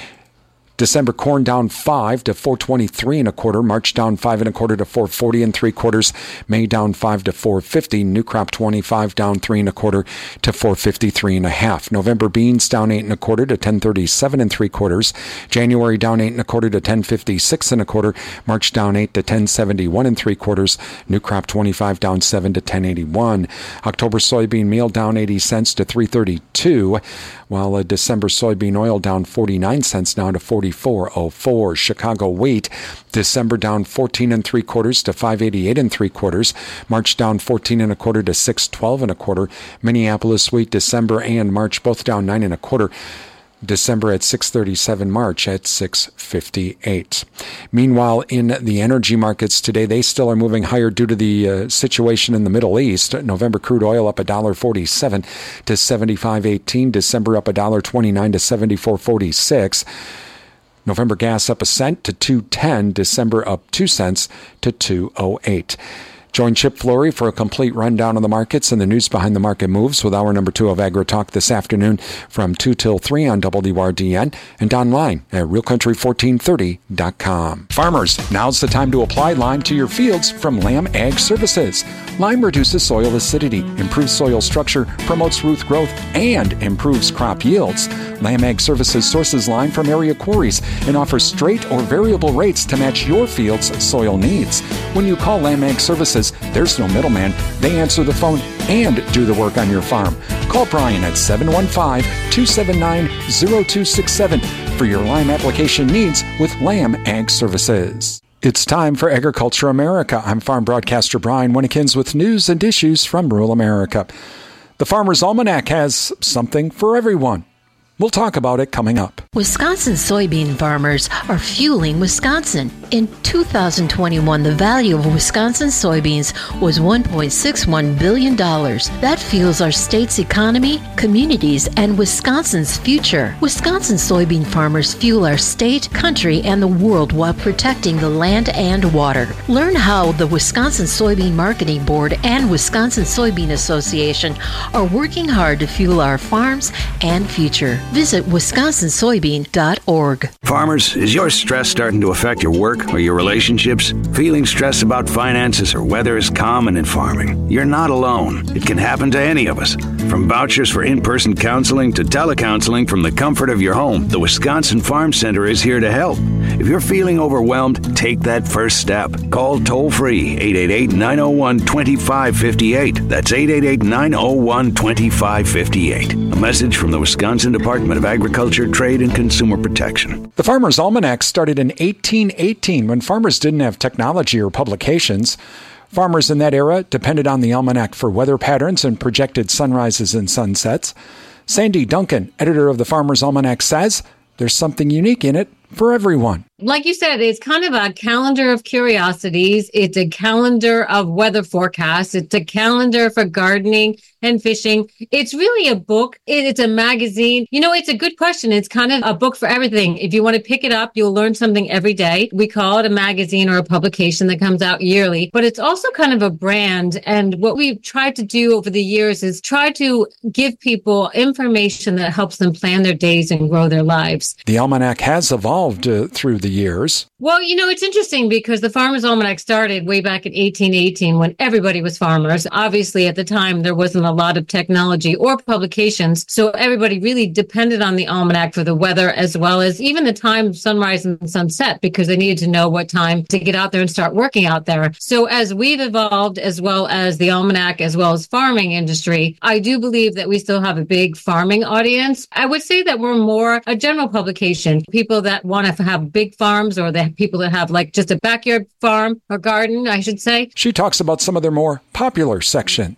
December corn down five to four twenty-three and a quarter. March down five and a quarter to four forty and three quarters. May down five to four fifty. New crop twenty-five down three and a quarter to four fifty-three and a half. November beans down eight and a quarter to ten thirty-seven and three quarters. January down eight and a quarter to ten fifty-six and a quarter. March down eight to ten seventy-one and three quarters. New crop twenty-five down seven to ten eighty-one. October soybean meal down eighty cents to three thirty-two, while a December soybean oil down forty-nine cents now to forty-four oh four. Chicago wheat, December down fourteen and three quarters to five eighty-eight and three quarters. March down fourteen and a quarter to six twelve and a quarter. Minneapolis wheat, December and March both down nine and a quarter. December at six thirty-seven, March at six fifty-eight. Meanwhile, in the energy markets today, they still are moving higher due to the uh, situation in the Middle East. November crude oil up one dollar forty-seven to seventy-five eighteen. December up one dollar twenty-nine to seventy-four forty-six. November gas up a cent to two ten. December up two cents to two oh eight. Join Chip Flory for a complete rundown of the markets and the news behind the market moves with hour number two of Agri Talk this afternoon from two till three on W R D N and online at real country fourteen thirty dot com. Farmers, now's the time to apply Lime to your fields from Lamb Ag Services. Lime reduces soil acidity, improves soil structure, promotes root growth, and improves crop yields. Lamb Ag Services sources lime from area quarries and offers straight or variable rates to match your field's soil needs. When you call Lamb Ag Services, there's no middleman. They answer the phone and do the work on your farm. Call Brian at seven one five, two seven nine, zero two six seven for your lime application needs with Lamb Ag Services. It's time for Agriculture America. I'm farm broadcaster Brian Winnekins with news and issues from rural America. The Farmer's Almanac has something for everyone. We'll talk about it coming up. Wisconsin soybean farmers are fueling Wisconsin. In two thousand twenty-one, the value of Wisconsin soybeans was one point six one billion dollars. That fuels our state's economy, communities, and Wisconsin's future. Wisconsin soybean farmers fuel our state, country, and the world while protecting the land and water. Learn how the Wisconsin Soybean Marketing Board and Wisconsin Soybean Association are working hard to fuel our farms and future. Visit wisconsin soybean dot org. Farmers, is your stress starting to affect your work or your relationships? Feeling stressed about finances or weather is common in farming. You're not alone. It can happen to any of us. From vouchers for in-person counseling to telecounseling from the comfort of your home, the Wisconsin Farm Center is here to help. If you're feeling overwhelmed, take that first step. Call toll-free eight eight eight, nine oh one, two five five eight. That's eight eight eight, nine oh one, two five five eight. A message from the Wisconsin Department of Agriculture, Trade, and Consumer Protection. The Farmer's Almanac started in eighteen eighteen when farmers didn't have technology or publications. Farmers in that era depended on the almanac for weather patterns and projected sunrises and sunsets. Sandy Duncan, editor of the Farmer's Almanac, says there's something unique in it for everyone. Like you said, it's kind of a calendar of curiosities. It's a calendar of weather forecasts. It's a calendar for gardening and fishing. It's really a book. It's a magazine. You know, it's a good question. It's kind of a book for everything. If you want to pick it up, you'll learn something every day. We call it a magazine or a publication that comes out yearly, but it's also kind of a brand. And what we've tried to do over the years is try to give people information that helps them plan their days and grow their lives. The almanac has evolved uh, through the years. Well, you know, it's interesting because the Farmer's Almanac started way back in eighteen eighteen when everybody was farmers. Obviously, at the time, there wasn't a lot of technology or publications, so everybody really depended on the almanac for the weather as well as even the time of sunrise and sunset because they needed to know what time to get out there and start working out there. So as we've evolved, as well as the almanac, as well as farming industry, I do believe that we still have a big farming audience. I would say that we're more a general publication. People that want to have big farms or the people that have like just a backyard farm or garden, I should say. She talks about some of their more popular sections.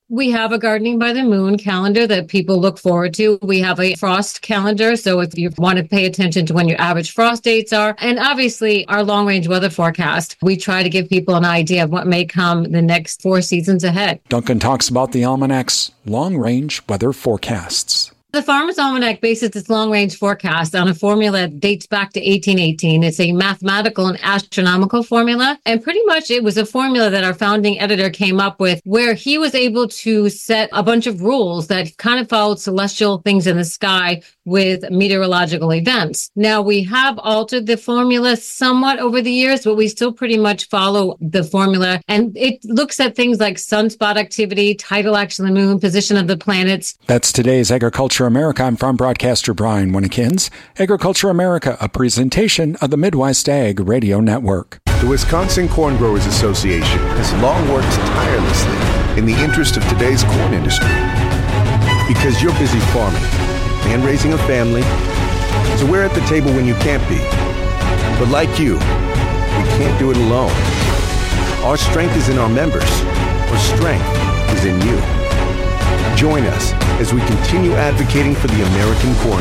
We have a Gardening by the Moon calendar that people look forward to. We have a frost calendar. So if you want to pay attention to when your average frost dates are, and obviously our long range weather forecast, we try to give people an idea of what may come the next four seasons ahead. Duncan talks about the Almanac's long range weather forecasts. The Farmer's Almanac bases its long-range forecast on a formula that dates back to eighteen eighteen. It's a mathematical and astronomical formula, and pretty much it was a formula that our founding editor came up with where he was able to set a bunch of rules that kind of followed celestial things in the sky with meteorological events. Now, we have altered the formula somewhat over the years, but we still pretty much follow the formula, and it looks at things like sunspot activity, tidal action of the moon, position of the planets. That's today's Agriculture America. I'm farm broadcaster Brian Winnikins. Agriculture America, a presentation of the Midwest Ag Radio Network. The Wisconsin Corn Growers Association has long worked tirelessly in the interest of today's corn industry. Because you're busy farming and raising a family, so we're at the table when you can't be. But like you, we can't do it alone. Our strength is in our members. Our strength is in you. Join us as we continue advocating for the American corn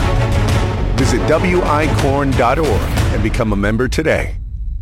farmer. Visit W I corn dot org and become a member today.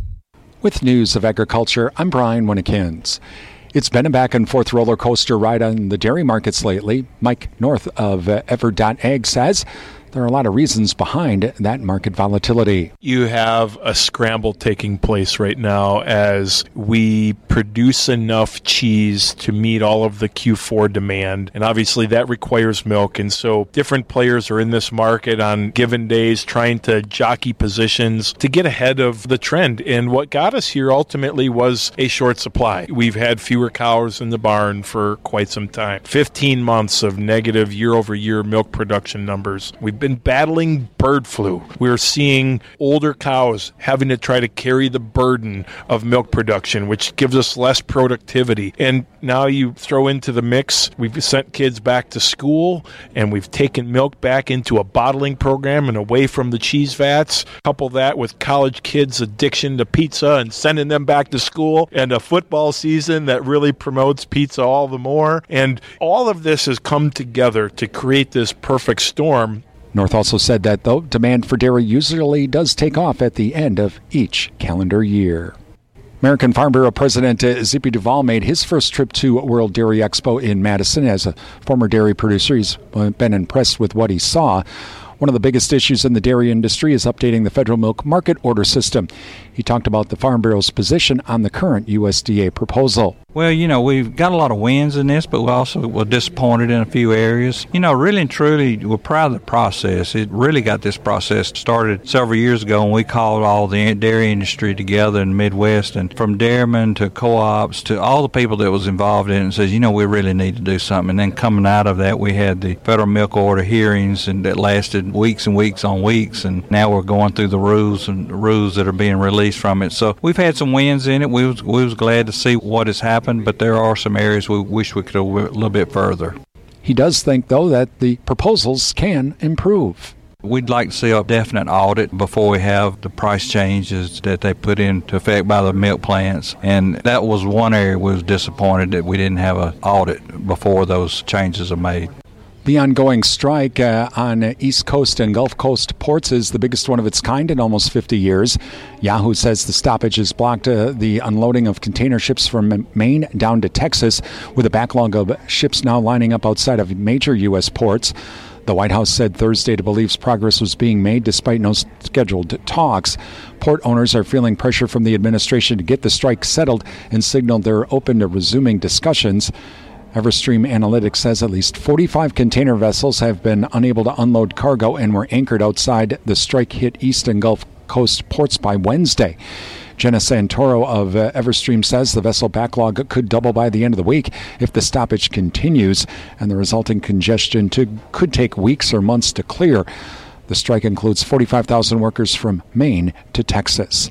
With news of agriculture, I'm Brian Winnikins. It's been a back-and-forth roller coaster ride on the dairy markets lately. Mike North of uh, Ever dot ag says there are a lot of reasons behind that market volatility. You have a scramble taking place right now as we produce enough cheese to meet all of the Q four demand. And obviously that requires milk. And so different players are in this market on given days trying to jockey positions to get ahead of the trend. And what got us here ultimately was a short supply. We've had fewer cows in the barn for quite some time. fifteen months of negative year-over-year milk production numbers. We've been battling bird flu. We're seeing older cows having to try to carry the burden of milk production, which gives us less productivity. And now you throw into the mix, we've sent kids back to school, and we've taken milk back into a bottling program and away from the cheese vats. Couple that with college kids' addiction to pizza and sending them back to school, and a football season that really promotes pizza all the more. And all of this has come together to create this perfect storm. North also said that, though, demand for dairy usually does take off at the end of each calendar year. American Farm Bureau President uh, Zippy Duvall made his first trip to World Dairy Expo in Madison. As a former dairy producer, he's been impressed with what he saw. One of the biggest issues in the dairy industry is updating the federal milk market order system. He talked about the Farm Bureau's position on the current U S D A proposal. Well, you know, we've got a lot of wins in this, but we also were disappointed in a few areas. You know, really and truly, we're proud of the process. It really got this process started several years ago when we called all the dairy industry together in the Midwest, and from dairymen to co-ops to all the people that was involved in it, and says, you know, we really need to do something. And then coming out of that, we had the federal milk order hearings, and that lasted weeks and weeks on weeks, and now we're going through the rules and the rules that are being released from it. So we've had some wins in it. We was, we was glad to see what has happened, but there are some areas we wish we could go a little bit further. He does think, though, that the proposals can improve. We'd like to see a definite audit before we have the price changes that they put into effect by the milk plants. And that was one area we was disappointed that we didn't have an audit before those changes are made. The ongoing strike uh, on East Coast and Gulf Coast ports is the biggest one of its kind in almost fifty years. Yahoo says the stoppage has blocked uh, the unloading of container ships from Maine down to Texas, with a backlog of ships now lining up outside of major U S ports. The White House said Thursday it believes progress was being made despite no scheduled talks. Port owners are feeling pressure from the administration to get the strike settled and signaled they're open to resuming discussions. Everstream Analytics says at least forty-five container vessels have been unable to unload cargo and were anchored outside the strike-hit East and Gulf Coast ports by Wednesday. Jenna Santoro of uh, Everstream says the vessel backlog could double by the end of the week if the stoppage continues, and the resulting congestion to, could take weeks or months to clear. The strike includes forty-five thousand workers from Maine to Texas.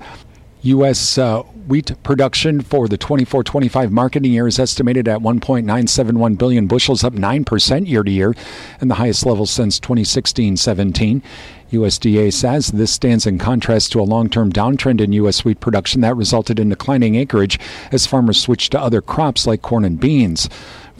U S uh, wheat production for the twenty-four twenty-five marketing year is estimated at one point nine seven one billion bushels, up nine percent year to year, and the highest level since twenty sixteen seventeen. U S D A says this stands in contrast to a long-term downtrend in U S wheat production that resulted in declining acreage as farmers switched to other crops like corn and beans.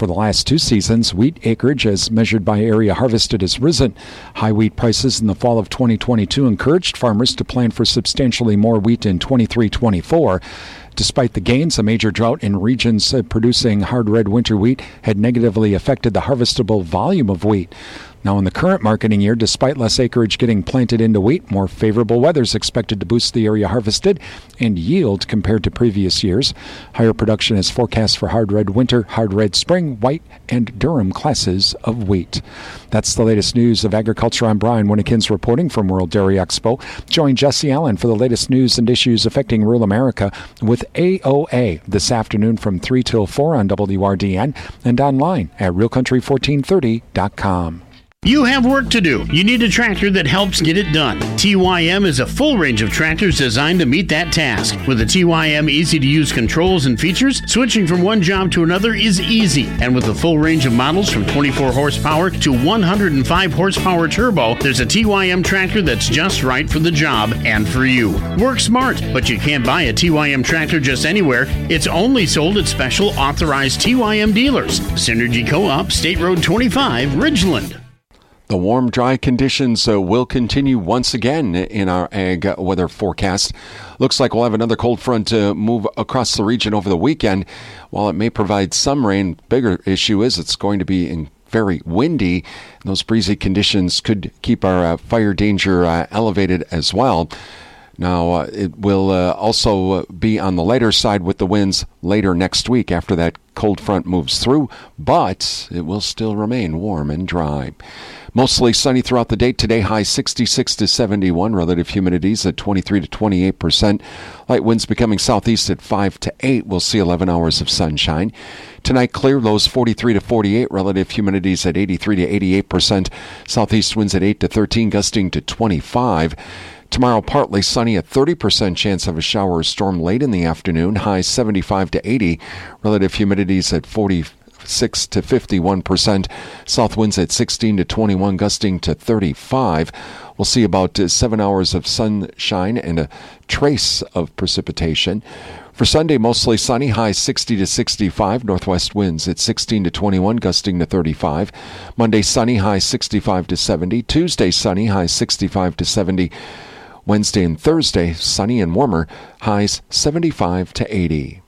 For the last two seasons, wheat acreage as measured by area harvested has risen. High wheat prices in the fall of twenty twenty-two encouraged farmers to plan for substantially more wheat in twenty-three twenty-four. Despite the gains, a major drought in regions producing hard red winter wheat had negatively affected the harvestable volume of wheat. Now, in the current marketing year, despite less acreage getting planted into wheat, more favorable weather is expected to boost the area harvested and yield compared to previous years. Higher production is forecast for hard red winter, hard red spring, white, and Durham classes of wheat. That's the latest news of agriculture. I'm Brian Winnikins reporting from World Dairy Expo. Join Jesse Allen for the latest news and issues affecting rural America with A O A this afternoon from three till four on W R D N and online at real country fourteen thirty dot com. You have work to do. You need a tractor that helps get it done. T Y M is a full range of tractors designed to meet that task. With the T Y M easy-to-use controls and features, switching from one job to another is easy. And with a full range of models from twenty-four horsepower to one hundred five horsepower turbo, there's a T Y M tractor that's just right for the job and for you. Work smart, but you can't buy a T Y M tractor just anywhere. It's only sold at special authorized T Y M dealers. Synergy Co-op, State Road twenty-five, Ridgeland. The warm, dry conditions uh, will continue once again in our ag weather forecast. Looks like we'll have another cold front uh, move across the region over the weekend. While it may provide some rain, bigger issue is it's going to be in very windy. Those breezy conditions could keep our uh, fire danger uh, elevated as well. Now, uh, it will uh, also uh, be on the lighter side with the winds later next week after that cold front moves through, but it will still remain warm and dry. Mostly sunny throughout the day. Today, high sixty-six to seventy-one. Relative humidities at twenty-three to twenty-eight percent. Light winds becoming southeast at five to eight. We'll see eleven hours of sunshine. Tonight, clear, lows forty-three to forty-eight. Relative humidities at eighty-three to eighty-eight percent. Southeast winds at eight to thirteen, gusting to twenty-five. Tomorrow, partly sunny, a thirty percent chance of a shower or storm late in the afternoon. High seventy-five to eighty. Relative humidities at forty-six to fifty-one percent. South winds at sixteen to twenty-one, gusting to thirty-five. We'll see about uh, seven hours of sunshine and a trace of precipitation. For Sunday, mostly sunny, high sixty to sixty-five. Northwest winds at sixteen to twenty-one, gusting to thirty-five. Monday, sunny, high sixty-five to seventy. Tuesday, sunny, high sixty-five to seventy. Wednesday and Thursday, sunny and warmer, highs seventy-five to eighty.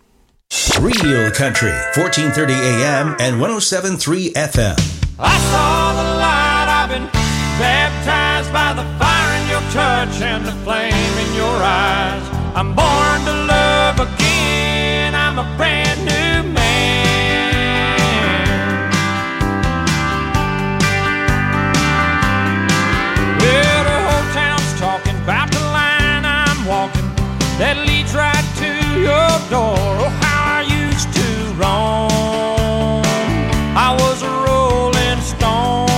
Real Country, fourteen thirty A M and one oh seven point three F M. I saw the light, I've been baptized by the fire in your touch and the flame in your eyes. I'm born to love again, I'm a brand new man. Well, the whole town's talking about the line I'm walking that leads right to your door. Oh, how I used to roam, I was a rolling stone.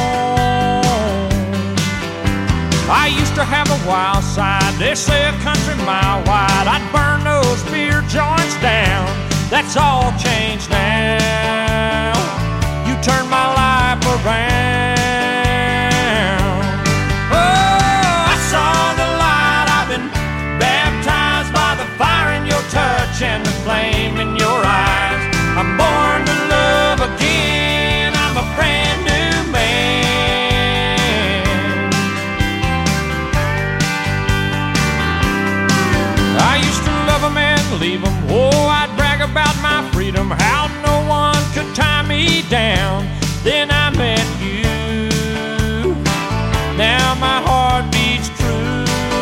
I used to have a wild side, they say a country mile wide. I'd burn those beer joints down, that's all changed now. You turned my life around. Oh, I saw the light, I've been baptized by the fire in your touch and the flame in your eyes. I'm born to love again, I'm a brand new man. I used to love them and leave them. Oh, I'd brag about my freedom, how no one could tie me down. Then I met you, now my heart beats true.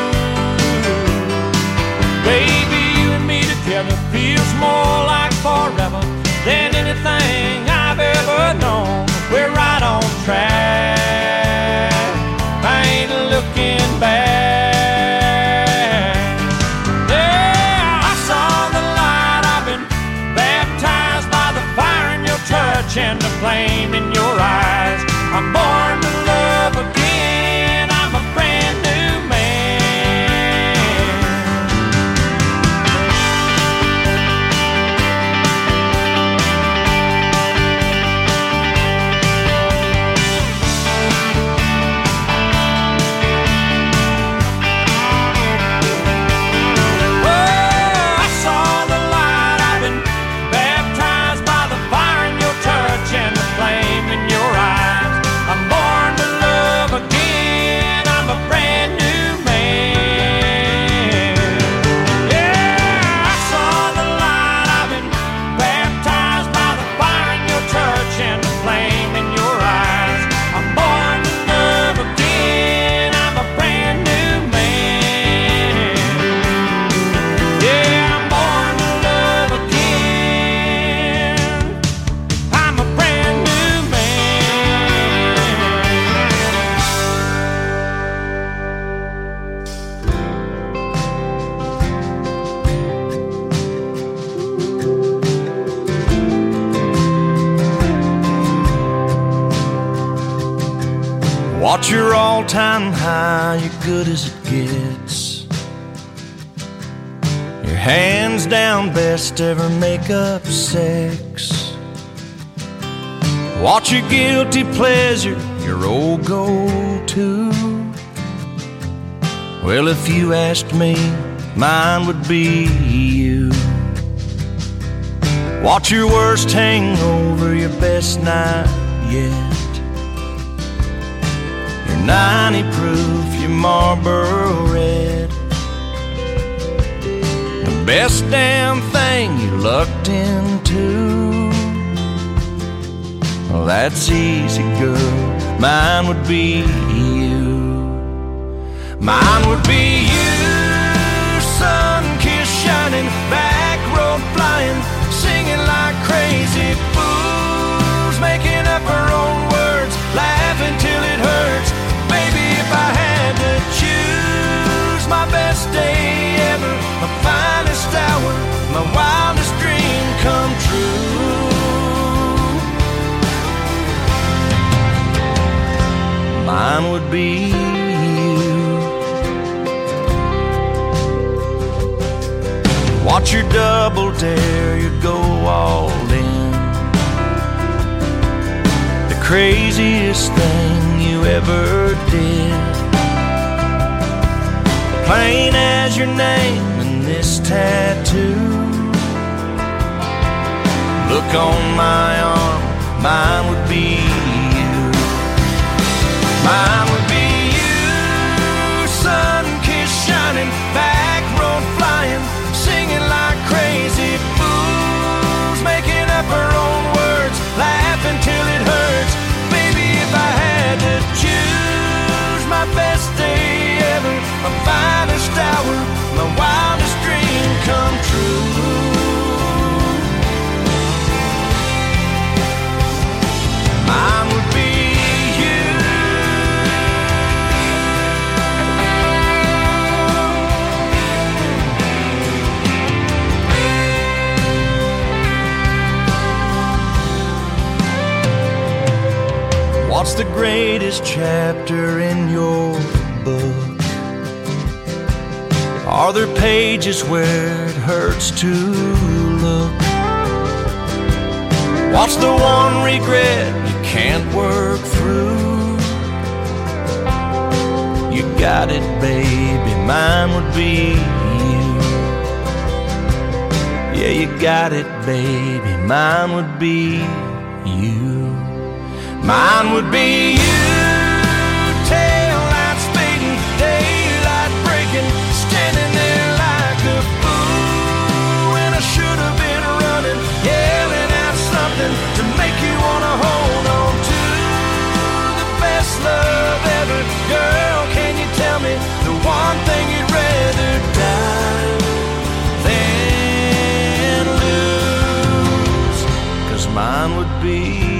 Baby, you and me together feels more like forever than anything I've ever known. We're right on track, I ain't looking back. And the flame in your eyes. At your all-time high, you're good as it gets. Your hands down best ever make-up sex. What's your guilty pleasure, your old go-to? Well, if you asked me, mine would be you. What's your worst hangover, your best night yet? Your ninety proof, your Marlboro Red. The best damn thing you lucked into. Well, that's easy, girl. Mine would be you. Mine would be you. Sun-kissed, shining, back road flying, singing like crazy fools, making up our own words, laughing till it hurts. Baby, if I had to choose, my best day ever, my finest hour, my wildest dream come true. Mine would be you. Watch your double dare, you go all in. The craziest thing you ever did. Plain as your name and this tattoo. Look on my arm, mine would be you. Mine would be you. Sun-kissed, shining, back road flying, singing like crazy fools, making up our own words, laughing till it hurts. Baby, if I had to choose, my best day ever, my finest hour, my wildest dream come true. Mine would be you. What's the greatest chapter in your book? Are there pages where it hurts to look? What's the one regret you can't work through? You got it, baby, mine would be you. Yeah, you got it, baby, mine would be you. Mine would be you. Tail lights fading, daylight breaking, standing there like a fool when I should have been running, yelling out something to make you wanna hold on to the best love ever. Girl, can you tell me the one thing you'd rather die than lose? 'Cause mine would be,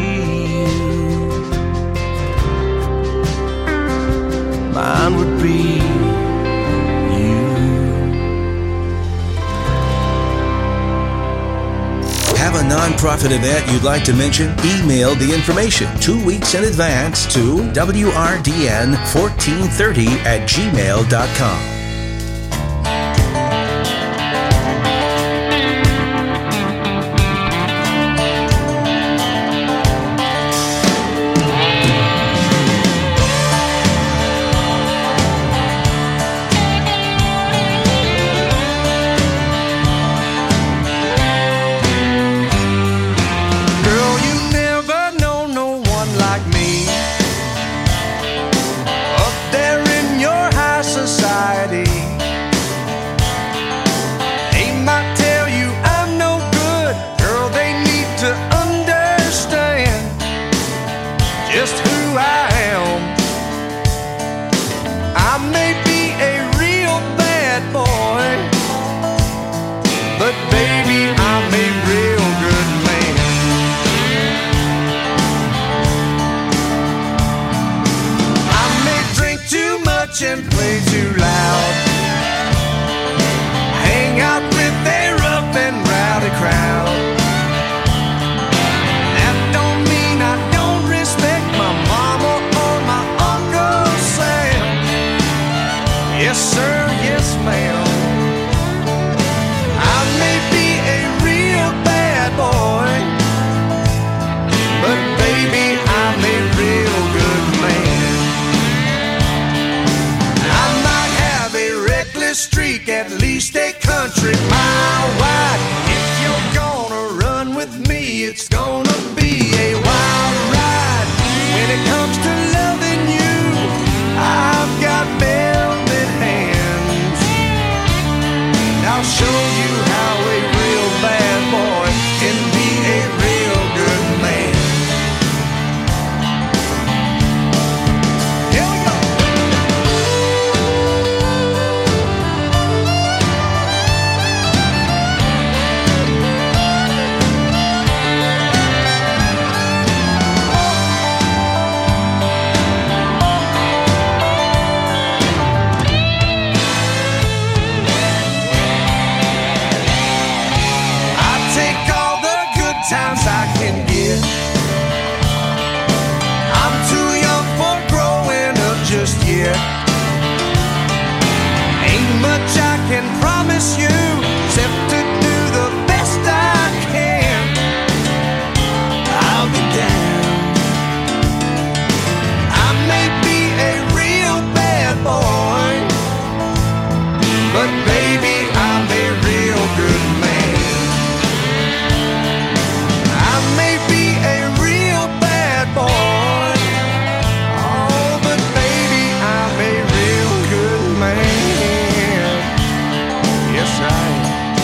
mine would be you. Have a nonprofit event you'd like to mention? Email the information two weeks in advance to W R D N fourteen thirty at gmail dot com. And play too loud. Hang out with a rough and rowdy crowd. That don't mean I don't respect my mama or my uncle. at least a country mile wide. If you're gonna run with me, it's gonna be a wild ride. When it comes to loving you, I've got velvet hands. I'll show you how a real bad boy can be a real good man. Here we go. Times I can get. I'm too young for growing up just yet. Ain't much I can promise you except to do the best I can. I'll be down. I may be a real bad boy, but baby, I'm a real good man. Boy, oh, but baby, I'm a real good man. Yes, I am.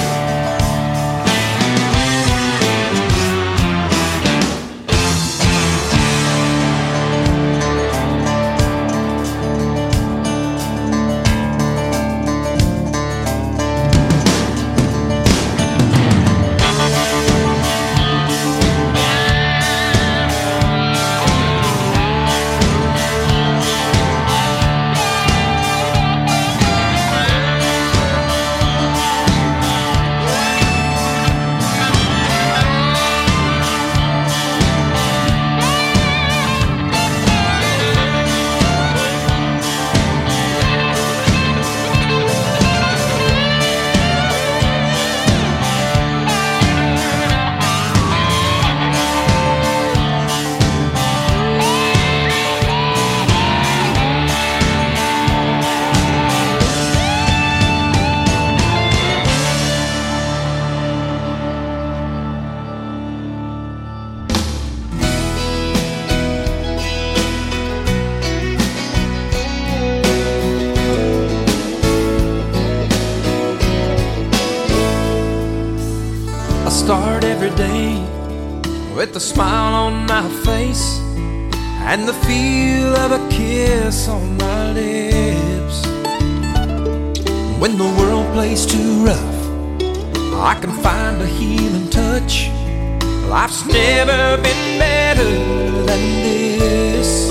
Start every day with a smile on my face and the feel of a kiss on my lips. When the world plays too rough, I can find a healing touch. Life's never been better than this.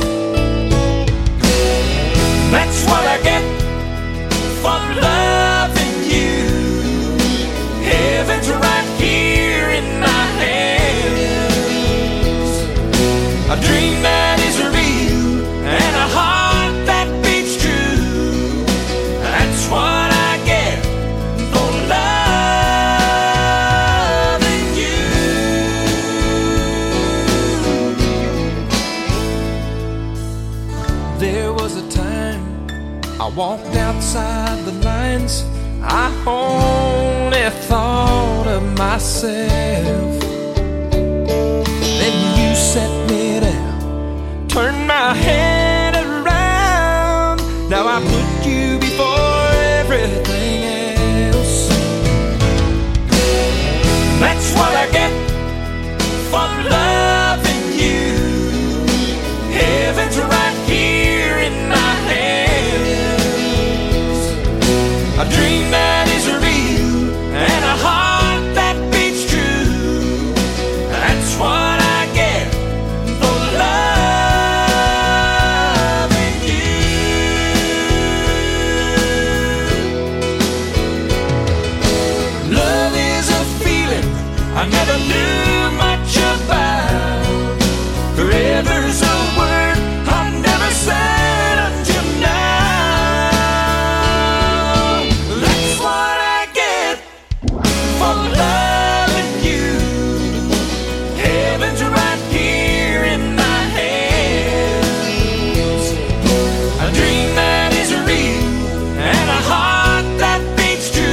That's what I get for loving you. Heaven's right here in my hands. A dream that is real and a heart that beats true. That's what I get for loving you. There was a time I walked outside the lines. I only thought of myself. Then you set me down, turned my head around. Now I put you before everything else. That's what I get for loving you. Heaven's right here in my hands. A dream that is real and a heart that beats true. That's what I get for loving you. Love is a feeling I never knew much about. Forever's a word I've never said until now. That's what I get for loving you. Heaven's right here in my hands. A dream that is real and a heart that beats true.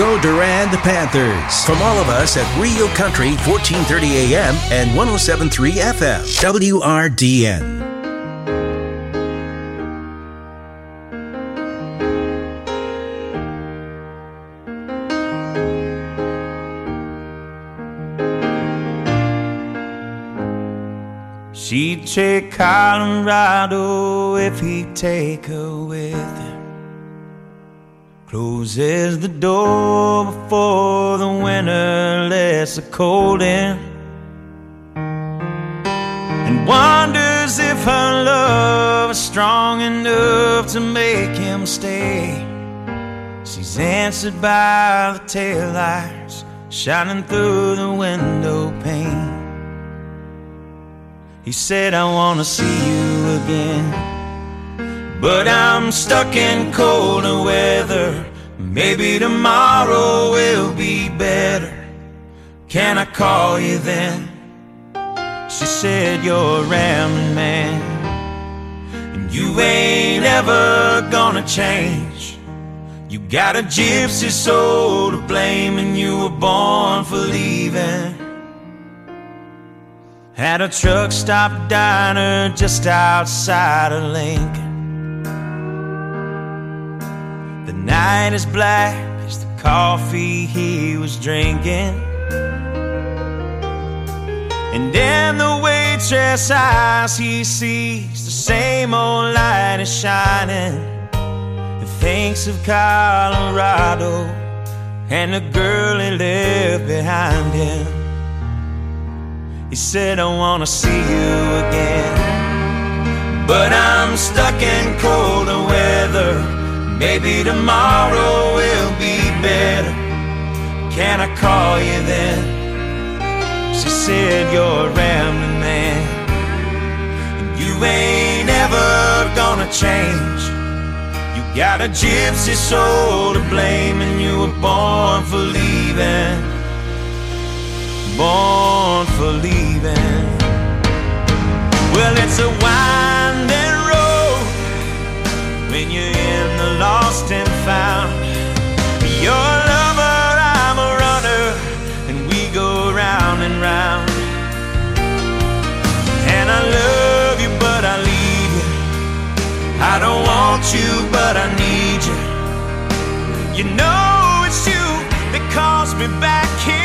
Go Durand Panthers. From all of us at Real Country, fourteen thirty A M and one oh seven point three F M. W R D N. She'd take Colorado if he'd take her with him. Closes the door before the winter lets the cold in, and wonders if her love is strong enough to make him stay. She's answered by the taillights shining through the window pane. He said, I wanna see you again, but I'm stuck in colder weather. Maybe tomorrow will be better. Can I call you then? She said, you're a rambling man, and you ain't ever gonna change. You got a gypsy soul to blame, and you were born for leaving. At a truck stop diner just outside of Lincoln. The night is black as the coffee he was drinking, and in the waitress' eyes he sees the same old light is shining, and thinks of Colorado and the girl he left behind him. He said, I wanna see you again, but I'm stuck in colder weather. Maybe tomorrow will be better. Can I call you then? She said, you're a rambling man, and you ain't ever gonna change. You got a gypsy soul to blame, and you were born for leaving. Born for leaving. Well, it's a winding road when you're in the lost and found. You're a lover, I'm a runner, and we go round and round. And I love you, but I leave you. I don't want you, but I need you. You know it's you that calls me back here.